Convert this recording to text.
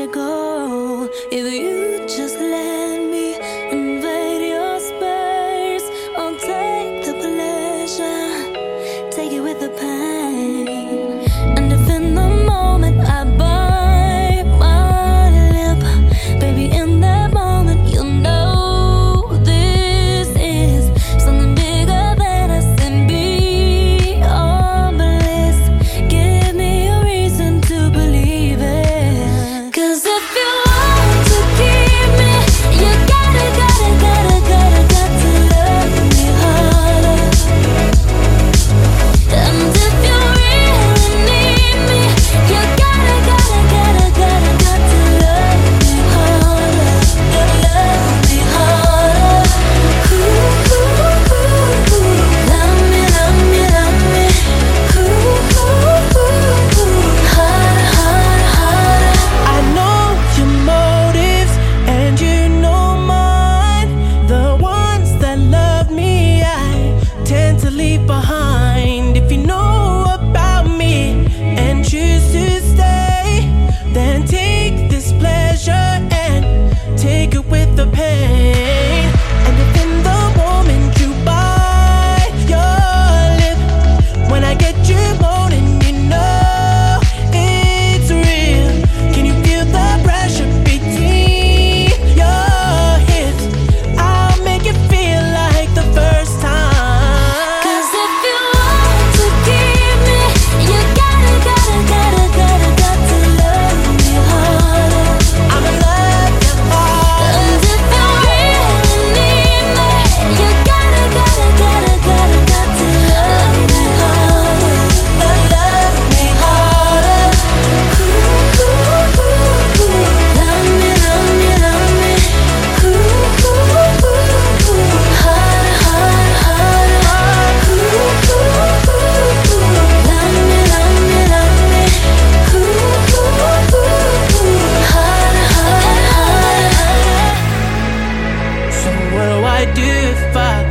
go. If you just let me invade your space, I'll take the pleasure, take it with the pain. And if in the moment I bite my lip, baby, in that moment you'll know this is something bigger than us and beyond bliss. Give me a reason to believe it. 'Cause if you want to keep me, you gotta to love me harder. And if you really need me, you gotta to love me harder. Love me harder. Ooh, ooh, ooh, ooh. Love me, love me, love me. Ooh, ooh, ooh, ooh. Harder, harder, harder. I know your motives and you know mine. The ones that love me, I tend to leave behind. If you know about me and choose to stay, then take this pleasure and take it with the pain. And if in the moment you bite your lip, when I get you moaning, you know it's real. Can you feel the pressure between your hips? I'll make it feel like the first time. 'Cause if you want to keep me, you gotta to love me harder. I'ma love you hard. And if you really need me, you gotta to love me harder. Love me harder. Ooh, ooh, ooh, ooh. Love me, love me, love me. Ooh, ooh, ooh, ooh. Harder, harder, harder. Ooh, ooh, ooh, ooh. Love me, love me, love me. Ooh, ooh, ooh, ooh. Harder, harder, harder. So what do I do if I